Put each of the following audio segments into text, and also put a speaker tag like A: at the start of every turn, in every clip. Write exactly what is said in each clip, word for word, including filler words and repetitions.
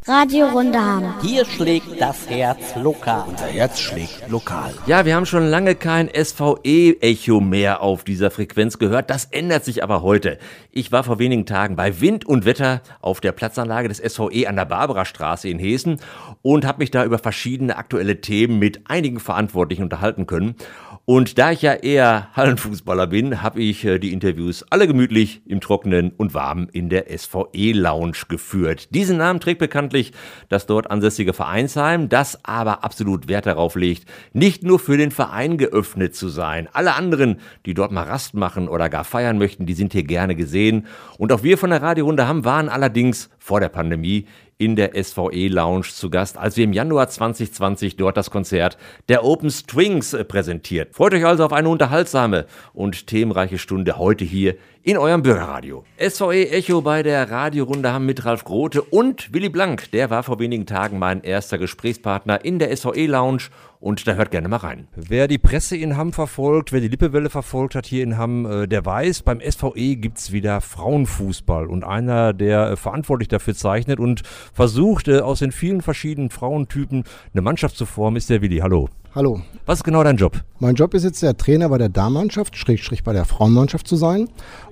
A: Radio Rundaham.
B: Hier schlägt das Herz lokal.
C: Unser Herz schlägt lokal.
D: Ja, wir haben schon lange kein S V E-Echo mehr auf dieser Frequenz gehört. Das ändert sich aber heute. Ich war vor wenigen Tagen bei Wind und Wetter auf der Platzanlage des S V E an der Barbarastraße in Heeßen und habe mich da über verschiedene aktuelle Themen mit einigen Verantwortlichen unterhalten können. Und da ich ja eher Hallenfußballer bin, habe ich äh, die Interviews alle gemütlich im Trockenen und Warmen in der S V E-Lounge geführt. Diesen Namen trägt bekanntlich das dort ansässige Vereinsheim, das aber absolut Wert darauf legt, nicht nur für den Verein geöffnet zu sein. Alle anderen, die dort mal Rast machen oder gar feiern möchten, die sind hier gerne gesehen. Und auch wir von der Radio Rundaham waren allerdings vor der Pandemie in der S V E-Lounge zu Gast, als wir im Januar zwanzig zwanzig dort das Konzert der Open Strings präsentiert. Freut euch also auf eine unterhaltsame und themenreiche Stunde heute hier in eurem Bürgerradio. S V E-Echo bei der Radio Rundaham mit Ralf Grote und Willy Blank. Der war vor wenigen Tagen mein erster Gesprächspartner in der S V E-Lounge und da hört gerne mal rein. Wer die Presse in Hamm verfolgt, wer die Lippewelle verfolgt hat hier in Hamm, der weiß, beim S V E gibt's wieder Frauenfußball und einer, der verantwortlich dafür zeichnet und versucht, aus den vielen verschiedenen Frauentypen eine Mannschaft zu formen, ist der Willy. Hallo.
E: Hallo.
D: Was ist genau dein Job?
E: Mein Job ist jetzt der Trainer bei der Damenmannschaft, Schrägstrich bei der Frauenmannschaft zu sein.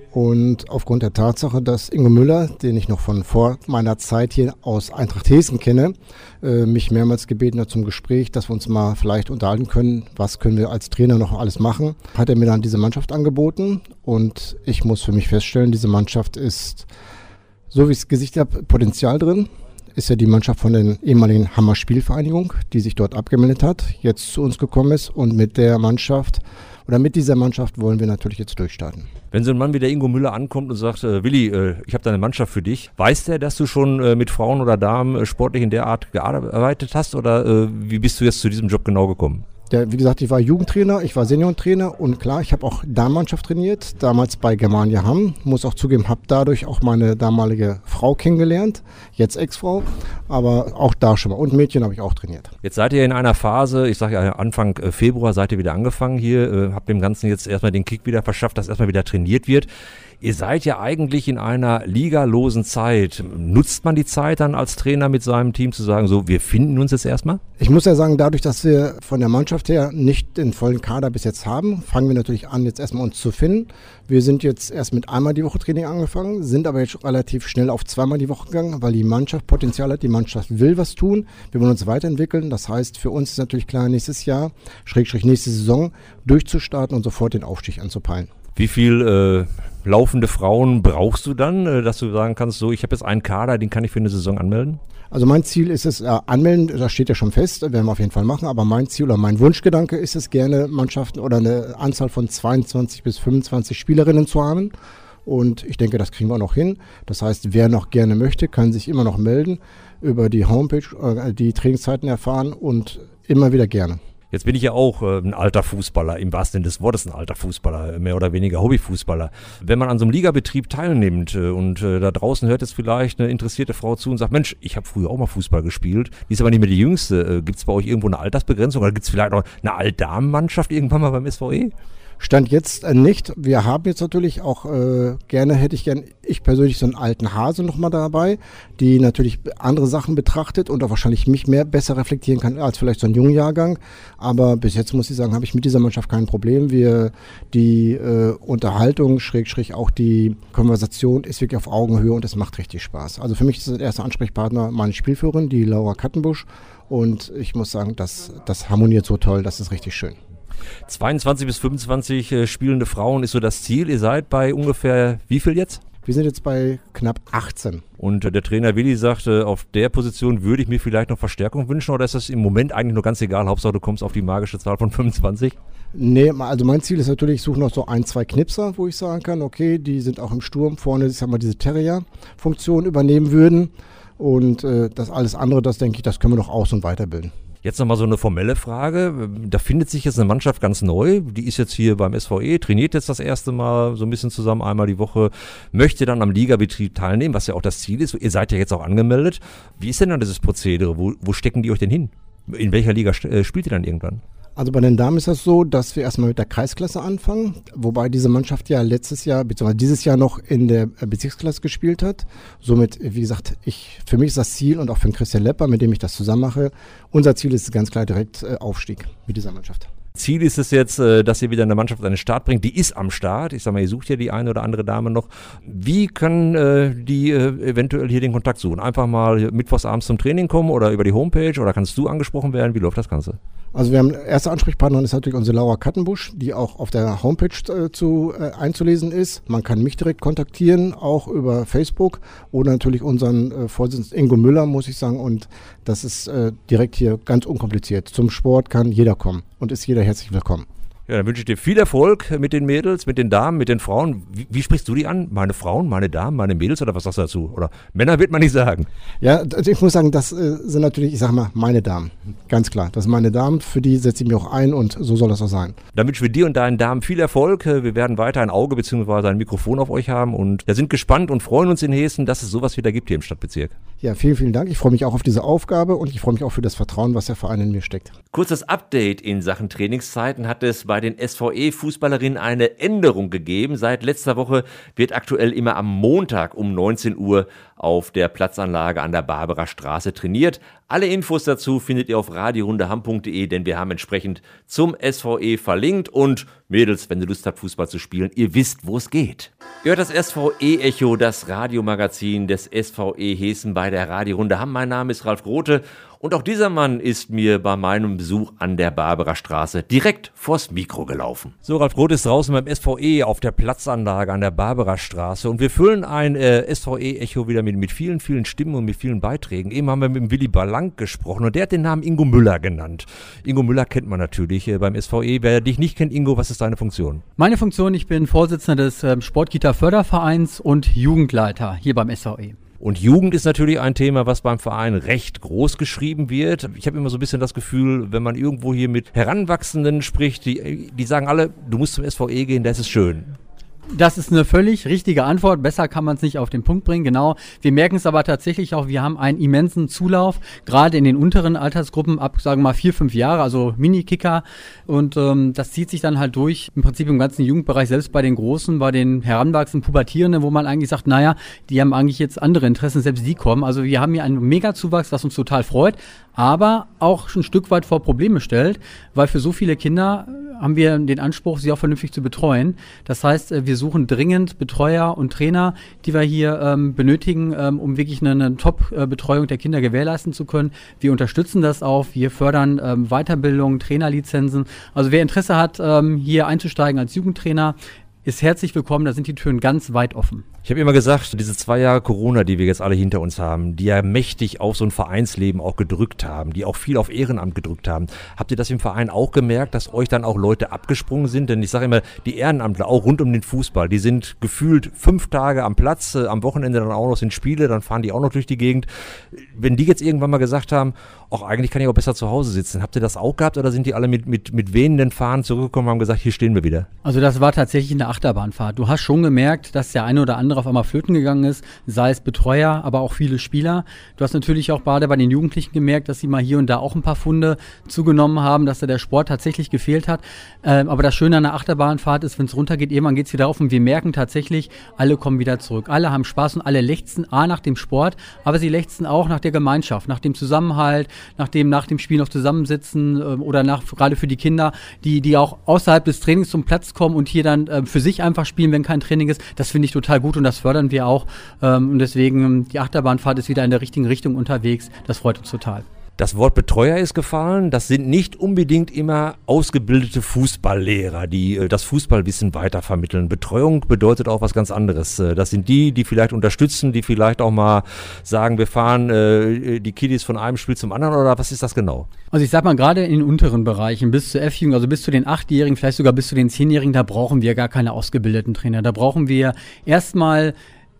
E: Und aufgrund der Tatsache, dass Ingo Müller, den ich noch von vor meiner Zeit hier aus Eintracht Heeßen kenne, äh, mich mehrmals gebeten hat zum Gespräch, dass wir uns mal vielleicht unterhalten können, was können wir als Trainer noch alles machen, hat er mir dann diese Mannschaft angeboten. Und ich muss für mich feststellen, diese Mannschaft ist, so wie ich es gesichtet habe, Potenzial drin. Ist ja die Mannschaft von der ehemaligen Hammer Spielvereinigung, die sich dort abgemeldet hat, jetzt zu uns gekommen ist. Und mit der Mannschaft oder mit dieser Mannschaft wollen wir natürlich jetzt durchstarten.
D: Wenn so ein Mann wie der Ingo Müller ankommt und sagt, äh, Willy, äh, ich habe da eine Mannschaft für dich, weiß der, dass du schon äh, mit Frauen oder Damen äh, sportlich in der Art gearbeitet hast oder äh, wie bist du jetzt zu diesem Job genau gekommen?
E: Der, wie gesagt, ich war Jugendtrainer, ich war Seniorentrainer und klar, ich habe auch Damenmannschaft trainiert, damals bei Germania Hamm. Muss auch zugeben, habe dadurch auch meine damalige Frau kennengelernt, jetzt Ex-Frau, aber auch da schon mal. Und Mädchen habe ich auch trainiert.
D: Jetzt seid ihr in einer Phase, ich sage ja Anfang Februar seid ihr wieder angefangen hier, äh, habt dem Ganzen jetzt erstmal den Kick wieder verschafft, dass erstmal wieder trainiert wird. Ihr seid ja eigentlich in einer ligalosen Zeit. Nutzt man die Zeit dann als Trainer mit seinem Team zu sagen, so, wir finden uns jetzt erstmal?
E: Ich muss ja sagen, dadurch, dass wir von der Mannschaft her nicht den vollen Kader bis jetzt haben, fangen wir natürlich an, jetzt erstmal uns zu finden. Wir sind jetzt erst mit einmal die Woche Training angefangen, sind aber jetzt relativ schnell auf zweimal die Woche gegangen, weil die Mannschaft Potenzial hat, die Mannschaft will was tun. Wir wollen uns weiterentwickeln. Das heißt, für uns ist natürlich klar, nächstes Jahr, Schrägstrich nächste Saison, durchzustarten und sofort den Aufstieg anzupeilen.
D: Wie viel äh, laufende Frauen brauchst du dann, äh, dass du sagen kannst, so, ich habe jetzt einen Kader, den kann ich für eine Saison anmelden?
E: Also mein Ziel ist es, äh, anmelden, das steht ja schon fest, werden wir auf jeden Fall machen, aber mein Ziel oder mein Wunschgedanke ist es, gerne Mannschaften oder eine Anzahl von zweiundzwanzig bis fünfundzwanzig Spielerinnen zu haben. Und ich denke, das kriegen wir noch hin. Das heißt, wer noch gerne möchte, kann sich immer noch melden, über die Homepage, äh, die Trainingszeiten erfahren und immer wieder gerne.
D: Jetzt bin ich ja auch äh, ein alter Fußballer, im wahrsten Sinne des Wortes ein alter Fußballer, mehr oder weniger Hobbyfußballer. Wenn man an so einem Ligabetrieb teilnimmt äh, und äh, da draußen hört jetzt vielleicht eine interessierte Frau zu und sagt, Mensch, ich habe früher auch mal Fußball gespielt, die ist aber nicht mehr die Jüngste. Äh, gibt es bei euch irgendwo eine Altersbegrenzung oder gibt es vielleicht auch eine Altdamenmannschaft irgendwann mal beim S V E?
E: Stand jetzt äh, nicht. Wir haben jetzt natürlich auch äh, gerne, hätte ich gern, ich persönlich so einen alten Hase nochmal dabei, die natürlich andere Sachen betrachtet und auch wahrscheinlich mich mehr besser reflektieren kann als vielleicht so ein junger Jahrgang. Aber bis jetzt muss ich sagen, habe ich mit dieser Mannschaft kein Problem. Wir, die äh, Unterhaltung, schräg, schräg auch die Konversation ist wirklich auf Augenhöhe und es macht richtig Spaß. Also für mich ist der erste Ansprechpartner meine Spielführerin, die Laura Kattenbusch. Und ich muss sagen, das, das harmoniert so toll, das ist richtig schön.
D: zweiundzwanzig bis fünfundzwanzig äh, spielende Frauen ist so das Ziel. Ihr seid bei ungefähr wie viel jetzt?
E: Wir sind jetzt bei knapp achtzehn.
D: Und äh, der Trainer Willy sagte, auf der Position würde ich mir vielleicht noch Verstärkung wünschen oder ist das im Moment eigentlich nur ganz egal? Hauptsache du kommst auf die magische Zahl von fünfundzwanzig?
E: Nee, also mein Ziel ist natürlich, ich suche noch so ein, zwei Knipser, wo ich sagen kann, okay, die sind auch im Sturm vorne, ich sag mal, diese Terrier-Funktion übernehmen würden. Und äh, das alles andere, das denke ich, das können wir noch aus- und weiterbilden.
D: Jetzt nochmal so eine formelle Frage. Da findet sich jetzt eine Mannschaft ganz neu. Die ist jetzt hier beim S V E, trainiert jetzt das erste Mal so ein bisschen zusammen, einmal die Woche, möchte dann am Ligabetrieb teilnehmen, was ja auch das Ziel ist. Ihr seid ja jetzt auch angemeldet. Wie ist denn dann dieses Prozedere? Wo, wo stecken die euch denn hin? In welcher Liga äh, spielt ihr dann irgendwann?
E: Also bei den Damen ist das so, dass wir erstmal mit der Kreisklasse anfangen, wobei diese Mannschaft ja letztes Jahr bzw. dieses Jahr noch in der Bezirksklasse gespielt hat. Somit, wie gesagt, ich, für mich ist das Ziel und auch für den Christian Lepper, mit dem ich das zusammen mache, unser Ziel ist ganz klar direkt äh, Aufstieg mit dieser Mannschaft.
D: Ziel ist es jetzt, dass ihr wieder eine Mannschaft an den Start bringt. Die ist am Start. Ich sag mal, ihr sucht ja die eine oder andere Dame noch. Wie können äh, die äh, eventuell hier den Kontakt suchen? Einfach mal mittwochsabends zum Training kommen oder über die Homepage oder kannst du angesprochen werden? Wie läuft das Ganze?
E: Also wir haben, erste Ansprechpartnerin ist natürlich unsere Laura Kattenbusch, die auch auf der Homepage äh, zu äh, einzulesen ist. Man kann mich direkt kontaktieren, auch über Facebook oder natürlich unseren äh, Vorsitzenden Ingo Müller, muss ich sagen. Und das ist äh, direkt hier ganz unkompliziert. Zum Sport kann jeder kommen und ist jeder herzlich willkommen.
D: Ja, dann wünsche ich dir viel Erfolg mit den Mädels, mit den Damen, mit den Frauen. Wie, wie sprichst du die an? Meine Frauen, meine Damen, meine Mädels oder was sagst du dazu? Oder Männer wird man nicht sagen.
E: Ja, also ich muss sagen, das äh, sind natürlich, ich sag mal, meine Damen. Ganz klar, das sind meine Damen, für die setze ich mich auch ein und so soll das auch sein.
D: Dann wünschen wir dir und deinen Damen viel Erfolg. Wir werden weiter ein Auge bzw. ein Mikrofon auf euch haben und wir sind gespannt und freuen uns in Hessen, dass es sowas wieder gibt hier im Stadtbezirk.
E: Ja, vielen, vielen Dank. Ich freue mich auch auf diese Aufgabe und ich freue mich auch für das Vertrauen, was der Verein in mir steckt.
D: Kurzes Update in Sachen Trainingszeiten hat es bei den S V E-Fußballerinnen eine Änderung gegeben. Seit letzter Woche wird aktuell immer am Montag um neunzehn Uhr auf der Platzanlage an der Barbara Straße trainiert. Alle Infos dazu findet ihr auf radiorundehamm punkt de, denn wir haben entsprechend zum S V E verlinkt. Und Mädels, wenn ihr Lust habt, Fußball zu spielen, ihr wisst, wo es geht. Ihr hört das S V E-Echo, das Radiomagazin des S V E Hessen bei der Radiorunde Hamm. Mein Name ist Ralf Grote und auch dieser Mann ist mir bei meinem Besuch an der Barbara Straße direkt vors Mikro gelaufen. So, Ralf Grote ist draußen beim S V E auf der Platzanlage an der Barbara Straße und wir füllen ein äh, S V E-Echo wieder mit, mit vielen, vielen Stimmen und mit vielen Beiträgen. Eben haben wir mit dem Willi Ballank gesprochen und der hat den Namen Ingo Müller genannt. Ingo Müller kennt man natürlich äh, beim S V E. Wer dich nicht kennt, Ingo, was ist deine Funktion?
A: Meine Funktion, ich bin Vorsitzender des ähm, Sportkita-Fördervereins und Jugendleiter hier beim S V E.
D: Und Jugend ist natürlich ein Thema, was beim Verein recht groß geschrieben wird. Ich habe immer so ein bisschen das Gefühl, wenn man irgendwo hier mit Heranwachsenden spricht, die, die sagen alle, du musst zum S V E gehen, das ist schön.
A: Das ist eine völlig richtige Antwort. Besser kann man es nicht auf den Punkt bringen. Genau. Wir merken es aber tatsächlich auch, wir haben einen immensen Zulauf, gerade in den unteren Altersgruppen ab, sagen wir mal, vier, fünf Jahre, also Mini-Kicker. Und ähm, das zieht sich dann halt durch, im Prinzip im ganzen Jugendbereich, selbst bei den Großen, bei den heranwachsenden Pubertierenden, wo man eigentlich sagt, naja, die haben eigentlich jetzt andere Interessen, selbst die kommen. Also wir haben hier einen Mega-Zuwachs, was uns total freut, aber auch ein Stück weit vor Probleme stellt, weil für so viele Kinder haben wir den Anspruch, sie auch vernünftig zu betreuen. Das heißt, wir suchen dringend Betreuer und Trainer, die wir hier ähm, benötigen, ähm, um wirklich eine, eine Top-Betreuung der Kinder gewährleisten zu können. Wir unterstützen das auch. Wir fördern ähm, Weiterbildung, Trainerlizenzen. Also wer Interesse hat, ähm, hier einzusteigen als Jugendtrainer, ist herzlich willkommen. Da sind die Türen ganz weit offen.
D: Ich habe immer gesagt, diese zwei Jahre Corona, die wir jetzt alle hinter uns haben, die ja mächtig auf so ein Vereinsleben auch gedrückt haben, die auch viel auf Ehrenamt gedrückt haben. Habt ihr das im Verein auch gemerkt, dass euch dann auch Leute abgesprungen sind? Denn ich sage immer, die Ehrenamtler, auch rund um den Fußball, die sind gefühlt fünf Tage am Platz, äh, am Wochenende dann auch noch sind Spiele, dann fahren die auch noch durch die Gegend. Wenn die jetzt irgendwann mal gesagt haben, ach, eigentlich kann ich auch besser zu Hause sitzen, habt ihr das auch gehabt oder sind die alle mit, mit, mit wehenden Fahnen zurückgekommen und haben gesagt, hier stehen wir wieder?
A: Also das war tatsächlich eine Achterbahnfahrt. Du hast schon gemerkt, dass der eine oder andere auf einmal flöten gegangen ist, sei es Betreuer, aber auch viele Spieler. Du hast natürlich auch gerade bei den Jugendlichen gemerkt, dass sie mal hier und da auch ein paar Funde zugenommen haben, dass da der Sport tatsächlich gefehlt hat. Ähm, aber das Schöne an der Achterbahnfahrt ist, wenn es runtergeht, irgendwann geht es wieder auf und wir merken tatsächlich, alle kommen wieder zurück. Alle haben Spaß und alle lechzen A nach dem Sport, aber sie lechzen auch nach der Gemeinschaft, nach dem Zusammenhalt, nach dem nach dem Spiel noch zusammensitzen ähm, oder nach gerade für die Kinder, die die auch außerhalb des Trainings zum Platz kommen und hier dann ähm, für sich einfach spielen, wenn kein Training ist. Das finde ich total gut und das fördern wir auch. Ähm, und deswegen, die Achterbahnfahrt ist wieder in der richtigen Richtung unterwegs. Das freut uns total.
D: Das Wort Betreuer ist gefallen. Das sind nicht unbedingt immer ausgebildete Fußballlehrer, die äh, das Fußballwissen weitervermitteln. Betreuung bedeutet auch was ganz anderes. Das sind die, die vielleicht unterstützen, die vielleicht auch mal sagen, wir fahren äh, die Kiddies von einem Spiel zum anderen oder was ist das genau?
A: Also ich sag mal, gerade in den unteren Bereichen, bis zur F-Jugend, also bis zu den Achtjährigen, vielleicht sogar bis zu den Zehnjährigen, da brauchen wir gar keine ausgebildeten Trainer. Da brauchen wir erstmal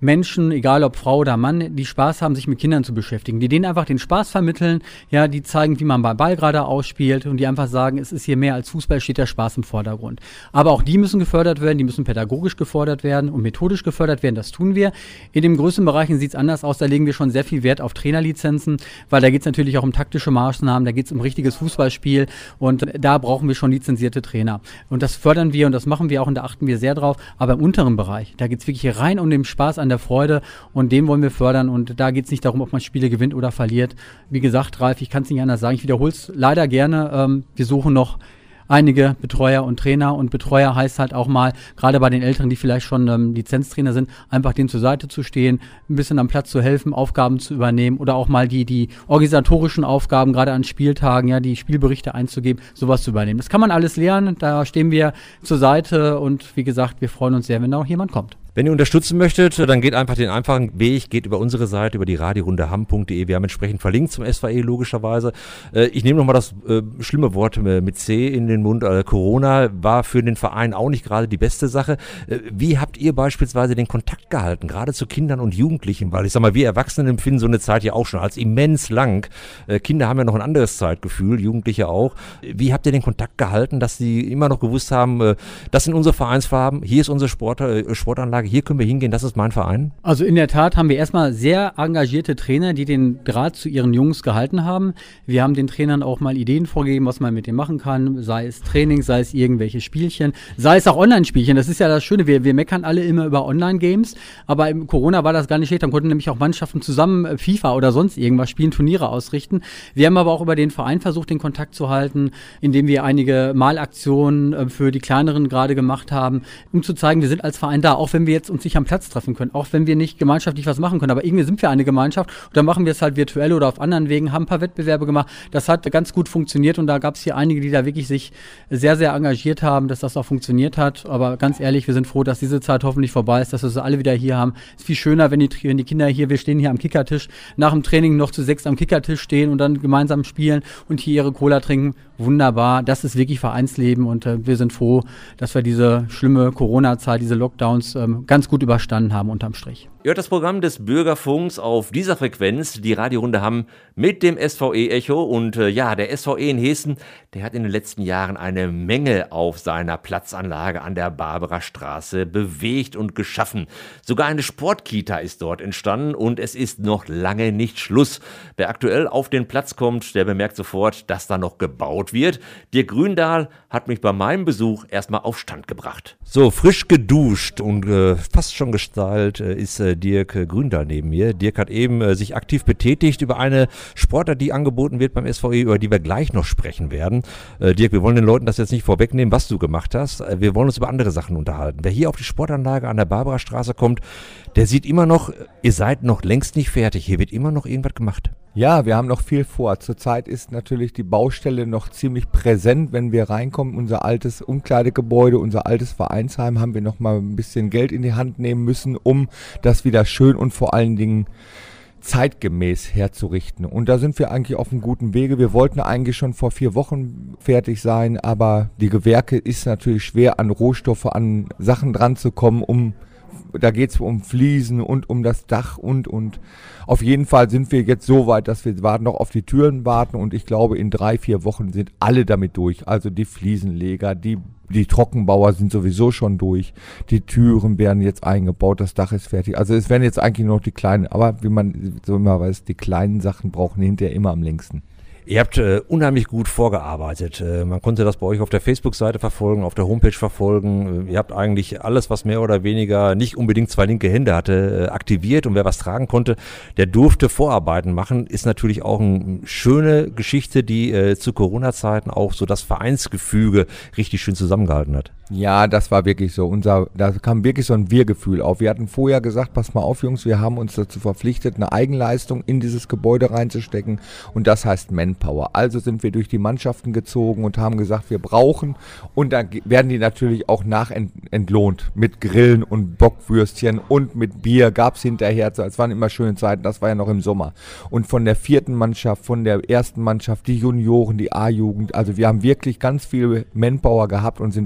A: Menschen, egal ob Frau oder Mann, die Spaß haben, sich mit Kindern zu beschäftigen, die denen einfach den Spaß vermitteln, ja, die zeigen, wie man beim Ball gerade ausspielt und die einfach sagen, es ist hier mehr als Fußball, steht der Spaß im Vordergrund. Aber auch die müssen gefördert werden, die müssen pädagogisch gefordert werden und methodisch gefördert werden, das tun wir. In den größten Bereichen sieht es anders aus, da legen wir schon sehr viel Wert auf Trainerlizenzen, weil da geht es natürlich auch um taktische Maßnahmen, da geht es um richtiges Fußballspiel und da brauchen wir schon lizenzierte Trainer. Und das fördern wir und das machen wir auch und da achten wir sehr drauf. Aber im unteren Bereich, da geht es wirklich rein um den Spaß an der Freude und den wollen wir fördern und da geht es nicht darum, ob man Spiele gewinnt oder verliert. Wie gesagt, Ralf, ich kann es nicht anders sagen, ich wiederhole es leider gerne, ähm, wir suchen noch einige Betreuer und Trainer und Betreuer heißt halt auch mal, gerade bei den Älteren, die vielleicht schon ähm, Lizenztrainer sind, einfach denen zur Seite zu stehen, ein bisschen am Platz zu helfen, Aufgaben zu übernehmen oder auch mal die die organisatorischen Aufgaben, gerade an Spieltagen, ja, die Spielberichte einzugeben, sowas zu übernehmen. Das kann man alles lernen, da stehen wir zur Seite und wie gesagt, wir freuen uns sehr, wenn da auch jemand kommt.
D: Wenn ihr unterstützen möchtet, dann geht einfach den einfachen Weg, geht über unsere Seite, über die radiorunde hamm punkt de. Wir haben entsprechend verlinkt zum S V E logischerweise. Äh, ich nehme nochmal das äh, schlimme Wort äh, mit C in den Mund. Äh, Corona war für den Verein auch nicht gerade die beste Sache. Äh, wie habt ihr beispielsweise den Kontakt gehalten, gerade zu Kindern und Jugendlichen? Weil ich sag mal, wir Erwachsenen empfinden so eine Zeit ja auch schon als immens lang. Äh, Kinder haben ja noch ein anderes Zeitgefühl, Jugendliche auch. Wie habt ihr den Kontakt gehalten, dass sie immer noch gewusst haben, äh, das sind unsere Vereinsfarben, hier ist unsere Sport, äh, Sportanlage, hier können wir hingehen, das ist mein Verein?
A: Also in der Tat haben wir erstmal sehr engagierte Trainer, die den Draht zu ihren Jungs gehalten haben. Wir haben den Trainern auch mal Ideen vorgegeben, was man mit denen machen kann, sei es Training, sei es irgendwelche Spielchen, sei es auch Online-Spielchen. Das ist ja das Schöne, wir, wir meckern alle immer über Online-Games, aber im Corona war das gar nicht schlecht, dann konnten nämlich auch Mannschaften zusammen FIFA oder sonst irgendwas spielen, Turniere ausrichten. Wir haben aber auch über den Verein versucht, den Kontakt zu halten, indem wir einige Malaktionen für die Kleineren gerade gemacht haben, um zu zeigen, wir sind als Verein da, auch wenn wir jetzt uns nicht am Platz treffen können, auch wenn wir nicht gemeinschaftlich was machen können, aber irgendwie sind wir eine Gemeinschaft und dann machen wir es halt virtuell oder auf anderen Wegen, haben ein paar Wettbewerbe gemacht, das hat ganz gut funktioniert und da gab es hier einige, die da wirklich sich sehr, sehr engagiert haben, dass das auch funktioniert hat, aber ganz ehrlich, wir sind froh, dass diese Zeit hoffentlich vorbei ist, dass wir sie alle wieder hier haben. Es ist viel schöner, wenn die, wenn die Kinder hier, wir stehen hier am Kickertisch, nach dem Training noch zu sechs am Kickertisch stehen und dann gemeinsam spielen und hier ihre Cola trinken, wunderbar, das ist wirklich Vereinsleben und äh, wir sind froh, dass wir diese schlimme Corona-Zeit, diese Lockdowns ähm, ganz gut überstanden haben unterm Strich.
D: Ihr hört das Programm des Bürgerfunks auf dieser Frequenz, die Radiorunde Hamm mit dem S V E-Echo. Und äh, ja, der S V E in Hessen, der hat in den letzten Jahren eine Menge auf seiner Platzanlage an der Barbarastraße bewegt und geschaffen. Sogar eine Sportkita ist dort entstanden und es ist noch lange nicht Schluss. Wer aktuell auf den Platz kommt, der bemerkt sofort, dass da noch gebaut wird. Dirk Gründahl hat mich bei meinem Besuch erstmal auf Stand gebracht. So, frisch geduscht und äh, fast schon gestylt äh, ist äh, Dirk äh, Gründahl neben mir. Dirk hat eben äh, sich aktiv betätigt über eine Sportart, die angeboten wird beim S V E, über die wir gleich noch sprechen werden. Äh, Dirk, wir wollen den Leuten das jetzt nicht vorwegnehmen, was du gemacht hast. Äh, wir wollen uns über andere Sachen unterhalten. Wer hier auf die Sportanlage an der Barbarastraße kommt, der sieht immer noch, ihr seid noch längst nicht fertig. Hier wird immer noch irgendwas gemacht.
F: Ja, wir haben noch viel vor. Zurzeit ist natürlich die Baustelle noch ziemlich präsent, wenn wir reinkommen. Unser altes Umkleidegebäude, unser altes Vereinsheim haben wir noch mal ein bisschen Geld in die Hand nehmen müssen, um das wieder schön und vor allen Dingen zeitgemäß herzurichten. Und da sind wir eigentlich auf einem guten Wege. Wir wollten eigentlich schon vor vier Wochen fertig sein, aber die Gewerke ist natürlich schwer, an Rohstoffe, an Sachen dran zu kommen, um da geht es um Fliesen und um das Dach und und auf jeden Fall sind wir jetzt so weit, dass wir warten, noch auf die Türen warten und ich glaube, in drei, vier Wochen sind alle damit durch. Also die Fliesenleger, die, die Trockenbauer sind sowieso schon durch. Die Türen werden jetzt eingebaut, das Dach ist fertig. Also es werden jetzt eigentlich nur noch die kleinen, aber wie man so immer weiß, die kleinen Sachen brauchen hinterher immer am längsten.
D: Ihr habt äh, unheimlich gut vorgearbeitet. Äh, man konnte das bei euch auf der Facebook-Seite verfolgen, auf der Homepage verfolgen. Äh, ihr habt eigentlich alles, was mehr oder weniger nicht unbedingt zwei linke Hände hatte, äh, aktiviert. Und wer was tragen konnte, der durfte Vorarbeiten machen. Ist natürlich auch eine schöne Geschichte, die äh, zu Corona-Zeiten auch so das Vereinsgefüge richtig schön zusammengehalten hat.
F: Ja, das war wirklich so. Unser, da kam wirklich so ein Wir-Gefühl auf. Wir hatten vorher gesagt, pass mal auf, Jungs, wir haben uns dazu verpflichtet, eine Eigenleistung in dieses Gebäude reinzustecken. Und das heißt Manpower. Also sind wir durch die Mannschaften gezogen und haben gesagt, wir brauchen. Und dann werden die natürlich auch nachentlohnt mit Grillen und Bockwürstchen und mit Bier. Gab es hinterher. Es waren immer schöne Zeiten. Das war ja noch im Sommer. Und von der vierten Mannschaft, von der ersten Mannschaft, die Junioren, die A-Jugend. Also wir haben wirklich ganz viel Manpower gehabt und sind da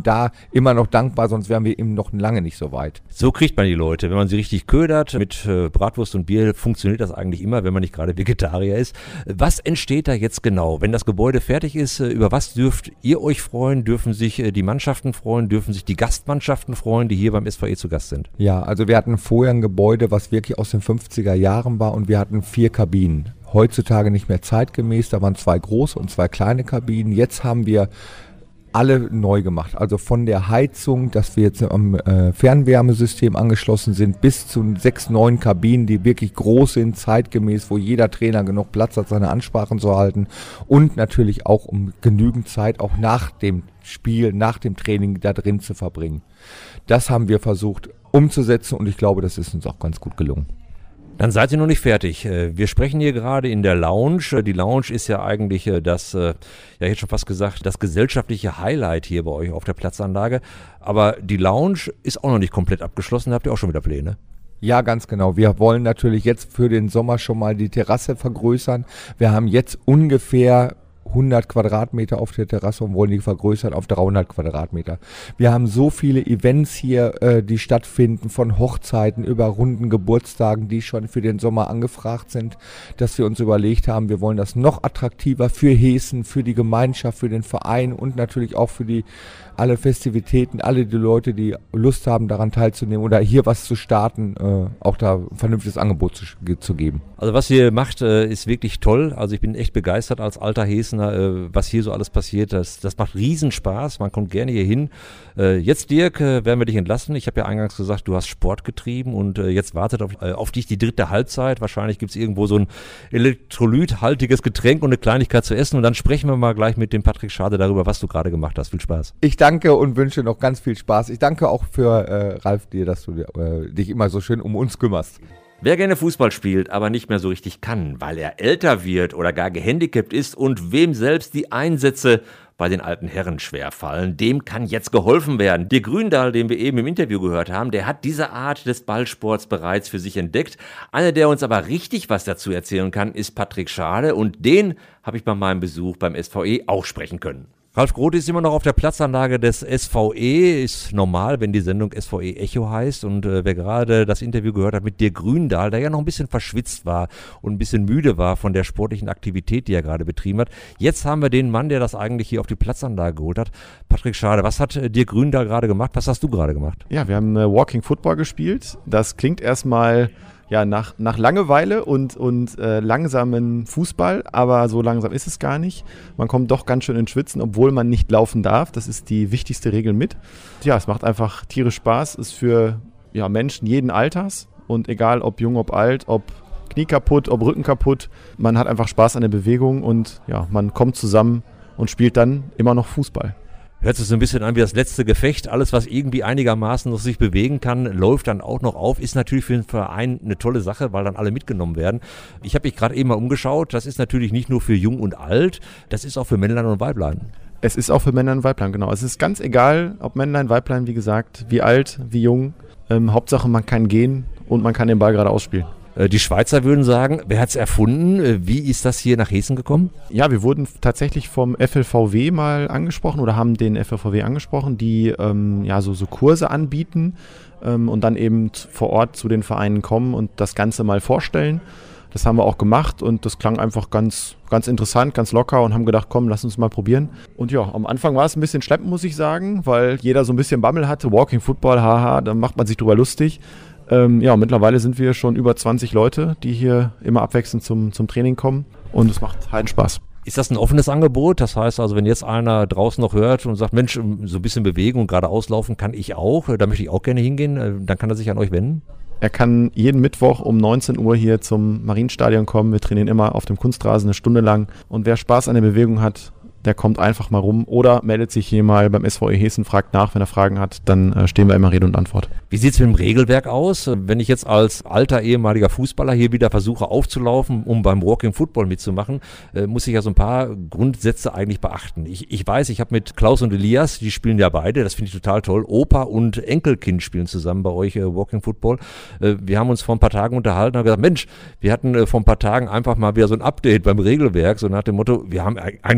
F: immer noch dankbar, sonst wären wir eben noch lange nicht so weit.
D: So kriegt man die Leute. Wenn man sie richtig ködert mit äh, Bratwurst und Bier, funktioniert das eigentlich immer, wenn man nicht gerade Vegetarier ist. Was entsteht da jetzt genau? Wenn das Gebäude fertig ist, äh, über was dürft ihr euch freuen? Dürfen sich äh, die Mannschaften freuen? Dürfen sich die Gastmannschaften freuen, die hier beim S V E zu Gast sind?
F: Ja, also wir hatten vorher ein Gebäude, was wirklich aus den fünfziger Jahren war und wir hatten vier Kabinen. Heutzutage nicht mehr zeitgemäß, da waren zwei große und zwei kleine Kabinen. Jetzt haben wir alle neu gemacht. Also von der Heizung, dass wir jetzt am äh, Fernwärmesystem angeschlossen sind, bis zu sechs neuen Kabinen, die wirklich groß sind, zeitgemäß, wo jeder Trainer genug Platz hat, seine Ansprachen zu halten und natürlich auch um genügend Zeit auch nach dem Spiel, nach dem Training da drin zu verbringen. Das haben wir versucht umzusetzen und ich glaube, das ist uns auch ganz gut gelungen.
D: Dann seid ihr noch nicht fertig. Wir sprechen hier gerade in der Lounge. Die Lounge ist ja eigentlich das, ja, ich hätte schon fast gesagt, das gesellschaftliche Highlight hier bei euch auf der Platzanlage. Aber die Lounge ist auch noch nicht komplett abgeschlossen. Da habt ihr auch schon wieder Pläne?
F: Ja, ganz genau. Wir wollen natürlich jetzt für den Sommer schon mal die Terrasse vergrößern. Wir haben jetzt ungefähr hundert Quadratmeter auf der Terrasse und wollen die vergrößern auf dreihundert Quadratmeter. Wir haben so viele Events hier, äh, die stattfinden, von Hochzeiten über runden Geburtstagen, die schon für den Sommer angefragt sind, dass wir uns überlegt haben, wir wollen das noch attraktiver für Hessen, für die Gemeinschaft, für den Verein und natürlich auch für die alle Festivitäten, alle die Leute, die Lust haben, daran teilzunehmen oder hier was zu starten, äh, auch da ein vernünftiges Angebot zu, zu geben.
D: Also was ihr macht, äh, ist wirklich toll. Also ich bin echt begeistert als alter Hessener, äh, was hier so alles passiert. Das, das macht riesen Spaß. Man kommt gerne hier hin. Äh, jetzt, Dirk, äh, werden wir dich entlassen. Ich habe ja eingangs gesagt, du hast Sport getrieben und äh, jetzt wartet auf, äh, auf dich die dritte Halbzeit. Wahrscheinlich gibt es irgendwo so ein elektrolythaltiges Getränk und eine Kleinigkeit zu essen. Und dann sprechen wir mal gleich mit dem Patrick Schade darüber, was du gerade gemacht hast. Viel Spaß.
F: Ich danke und wünsche noch ganz viel Spaß. Ich danke auch für äh, Ralf dir, dass du äh, dich immer so schön um uns kümmerst.
D: Wer gerne Fußball spielt, aber nicht mehr so richtig kann, weil er älter wird oder gar gehandicapt ist und wem selbst die Einsätze bei den alten Herren schwerfallen, dem kann jetzt geholfen werden. Der Gründahl, den wir eben im Interview gehört haben, der hat diese Art des Ballsports bereits für sich entdeckt. Einer, der uns aber richtig was dazu erzählen kann, ist Patrick Schade und den habe ich bei meinem Besuch beim S V E auch sprechen können. Ralf Grote ist immer noch auf der Platzanlage des S V E, ist normal, wenn die Sendung S V E Echo heißt und äh, wer gerade das Interview gehört hat mit Dirk Gründahl, der ja noch ein bisschen verschwitzt war und ein bisschen müde war von der sportlichen Aktivität, die er gerade betrieben hat. Jetzt haben wir den Mann, der das eigentlich hier auf die Platzanlage geholt hat. Patrick Schade, was hat äh, Dirk Gründahl gerade gemacht? Was hast du gerade gemacht?
G: Ja, wir haben äh, Walking Football gespielt. Das klingt erstmal ja, nach, nach Langeweile und, und äh, langsamen Fußball, aber so langsam ist es gar nicht. Man kommt doch ganz schön ins Schwitzen, obwohl man nicht laufen darf. Das ist die wichtigste Regel mit. Ja, es macht einfach tierisch Spaß. Ist für ja, Menschen jeden Alters und egal ob jung, ob alt, ob Knie kaputt, ob Rücken kaputt. Man hat einfach Spaß an der Bewegung und ja, man kommt zusammen und spielt dann immer noch Fußball.
D: Hört sich so ein bisschen an wie das letzte Gefecht. Alles, was irgendwie einigermaßen noch sich bewegen kann, läuft dann auch noch auf. Ist natürlich für den Verein eine tolle Sache, weil dann alle mitgenommen werden. Ich habe mich gerade eben mal umgeschaut. Das ist natürlich nicht nur für Jung und Alt, das ist auch für Männlein und Weiblein.
G: Es ist auch für Männlein und Weiblein, genau. Es ist ganz egal, ob Männlein, Weiblein, wie gesagt, wie alt, wie jung. Ähm, Hauptsache, man kann gehen und man kann den Ball gerade ausspielen.
D: Die Schweizer würden sagen, wer hat es erfunden? Wie ist das hier nach Hessen gekommen?
G: Ja, wir wurden tatsächlich vom F L V W mal angesprochen oder haben den F L V W angesprochen, die ähm, ja so, so Kurse anbieten ähm, und dann eben vor Ort zu den Vereinen kommen und das Ganze mal vorstellen. Das haben wir auch gemacht und das klang einfach ganz, ganz interessant, ganz locker und haben gedacht, komm, lass uns mal probieren. Und ja, am Anfang war es ein bisschen schleppend, muss ich sagen, weil jeder so ein bisschen Bammel hatte. Walking Football, haha, da macht man sich drüber lustig. Ähm, ja, mittlerweile sind wir schon über zwanzig Leute, die hier immer abwechselnd zum, zum Training kommen und es macht heiden Spaß.
D: Ist das ein offenes Angebot? Das heißt also, wenn jetzt einer draußen noch hört und sagt, Mensch, so ein bisschen bewegen und gerade auslaufen kann ich auch, da möchte ich auch gerne hingehen, dann kann er sich an euch wenden?
G: Er kann jeden Mittwoch um neunzehn Uhr hier zum Marienstadion kommen. Wir trainieren immer auf dem Kunstrasen eine Stunde lang und wer Spaß an der Bewegung hat, der kommt einfach mal rum oder meldet sich hier mal beim S V E Hessen, fragt nach, wenn er Fragen hat, dann äh, stehen wir immer Rede und Antwort.
D: Wie sieht es mit dem Regelwerk aus? Wenn ich jetzt als alter ehemaliger Fußballer hier wieder versuche aufzulaufen, um beim Walking Football mitzumachen, äh, muss ich ja so ein paar Grundsätze eigentlich beachten. Ich, ich weiß, ich habe mit Klaus und Elias, die spielen ja beide, das finde ich total toll, Opa und Enkelkind spielen zusammen bei euch äh, Walking Football. Äh, wir haben uns vor ein paar Tagen unterhalten und haben gesagt, Mensch, wir hatten äh, vor ein paar Tagen einfach mal wieder so ein Update beim Regelwerk, so nach dem Motto, wir haben eigentlich ein bisschen verkauft,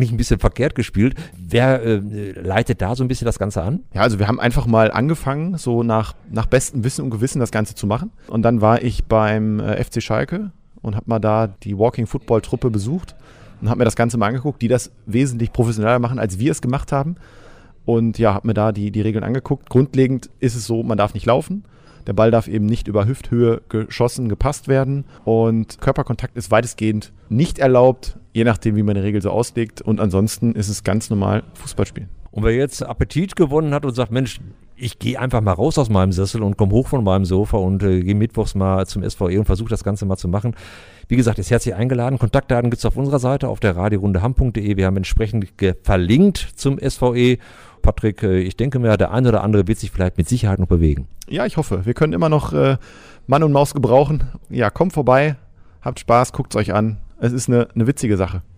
D: verkehrt gespielt. Wer äh, leitet da so ein bisschen das Ganze an?
G: Ja, also wir haben einfach mal angefangen, so nach, nach bestem Wissen und Gewissen das Ganze zu machen. Und dann war ich beim äh, F C Schalke und habe mal da die Walking-Football-Truppe besucht und habe mir das Ganze mal angeguckt, die das wesentlich professioneller machen, als wir es gemacht haben. Und ja, habe mir da die, die Regeln angeguckt. Grundlegend ist es so, man darf nicht laufen. Der Ball darf eben nicht über Hüfthöhe geschossen, gepasst werden. Und Körperkontakt ist weitestgehend nicht erlaubt, je nachdem, wie man die Regel so auslegt. Und ansonsten ist es ganz normal Fußballspielen.
D: Und wer jetzt Appetit gewonnen hat und sagt, Mensch, ich gehe einfach mal raus aus meinem Sessel und komme hoch von meinem Sofa und äh, gehe mittwochs mal zum S V E und versuche das Ganze mal zu machen. Wie gesagt, ist herzlich eingeladen. Kontaktdaten gibt es auf unserer Seite auf der radiorunde hamm punkt de. Wir haben entsprechend verlinkt zum S V E. Patrick, äh, ich denke mir, der eine oder andere wird sich vielleicht mit Sicherheit noch bewegen.
G: Ja, ich hoffe. Wir können immer noch äh, Mann und Maus gebrauchen. Ja, kommt vorbei, habt Spaß, guckt es euch an. Es ist eine, eine witzige Sache.